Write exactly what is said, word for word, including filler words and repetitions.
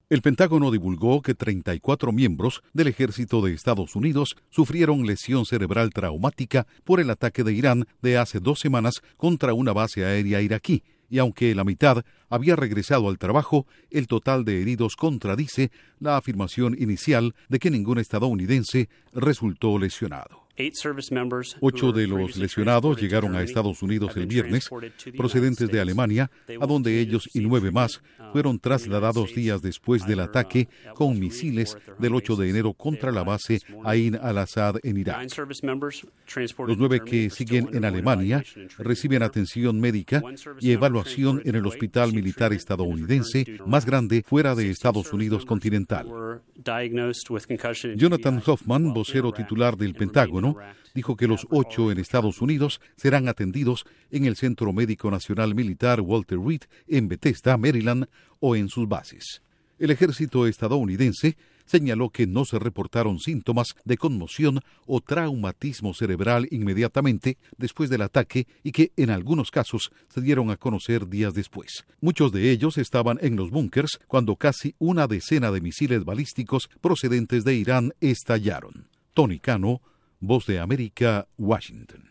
El Pentágono divulgó que treinta y cuatro miembros del ejército de Estados Unidos sufrieron lesión cerebral traumática por el ataque de Irán de hace dos semanas contra una base aérea iraquí, y aunque la mitad había regresado al trabajo, el total de heridos contradice la afirmación inicial de que ningún estadounidense resultó lesionado. Ocho de los lesionados llegaron a Estados Unidos el viernes, procedentes de Alemania, a donde ellos y nueve más fueron trasladados días después del ataque con misiles del ocho de enero contra la base Ain al-Assad en Irak. Los nueve que siguen en Alemania reciben atención médica y evaluación en el hospital militar estadounidense más grande fuera de Estados Unidos continental. Jonathan Hoffman, vocero titular del Pentágono, dijo que los ocho en Estados Unidos serán atendidos en el Centro Médico Nacional Militar Walter Reed en Bethesda, Maryland, o en sus bases. El ejército estadounidense señaló que no se reportaron síntomas de conmoción o traumatismo cerebral inmediatamente después del ataque y que en algunos casos se dieron a conocer días después. Muchos de ellos estaban en los búnkers cuando casi una decena de misiles balísticos procedentes de Irán estallaron. Tony Cano, Voz de América, Washington.